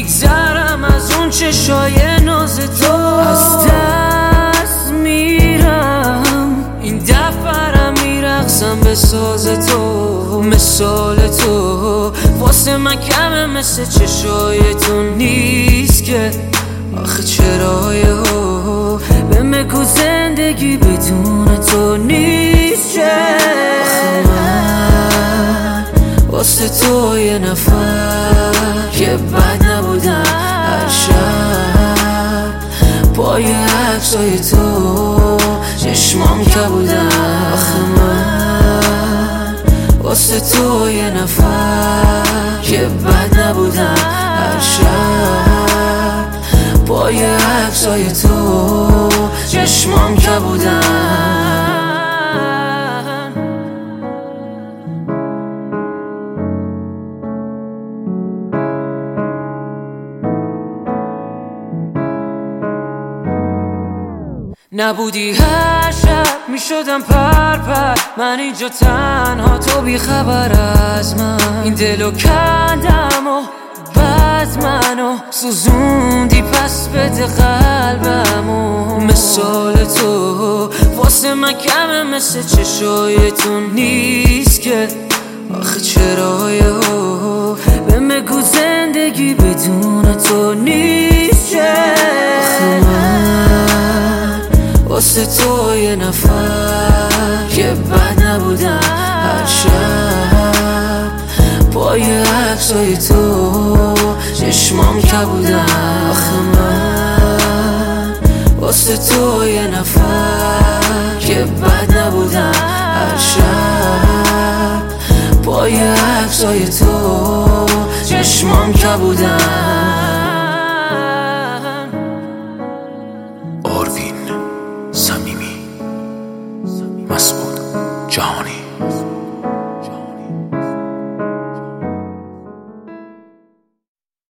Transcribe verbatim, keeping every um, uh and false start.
میگذرم از اون چشای ناز تو، از دست میرم این دفعرم میرقصم به ساز تو. مثال تو واسه من کمه، مثل چشای تو نیست که. آخه چرا یهو به مگو زندگی بدون تو نیست که. آخه من واسه تو یه نفر که بد نبودم، هر شب پای عکسای تو چشمام که بودم. آخه من واسه تو یه نفر که بد نبودم، هر شب پای عکسای تو چشمام که بودم. نبودی هر شب میشدم پر پر، من اینجا تنها تو بی خبر از من. این دلو کندم و بعد منو سوزوندی، پس بده قلبمو. مثال تو واسه من کمه، مثل چشای تو نیست که. آخه چرا یهو به مگو زندگی بدون تو نیست که. آخه من واسه تو یه نفر که بد نبودم، هر شب پای عکسای تو چشمام که بودم. آخه من واسه تو یه نفر که بد نبودم، هر شب پای عکسای تو چشمام که بودم.